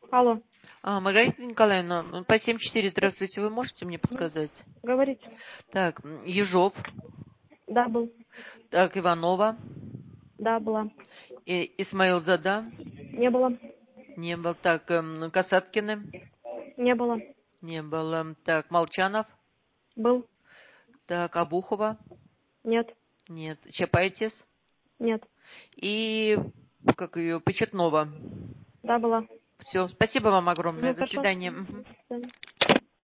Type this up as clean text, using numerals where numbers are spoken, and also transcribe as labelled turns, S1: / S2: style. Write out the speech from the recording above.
S1: Алло,
S2: Маргарита Николаевна, по 7-4, здравствуйте, вы можете мне подсказать?
S1: говорите.
S2: Так, Ежов,
S1: Да, был.
S2: так, Иванова,
S1: Да, была.
S2: Исмаил Зада,
S1: Не было.
S2: не был, так, Касаткины,
S1: Не было.
S2: не было, так, Молчанов,
S1: Был.
S2: так, Абухова,
S1: Нет.
S2: нет, Чапайтис
S1: Нет.
S2: и, как ее, Почетнова.
S1: Да, была.
S2: Все, спасибо вам огромное,
S1: Ну,
S2: до
S1: хорошо.
S2: свидания.
S1: До
S2: Мгм.
S1: свидания.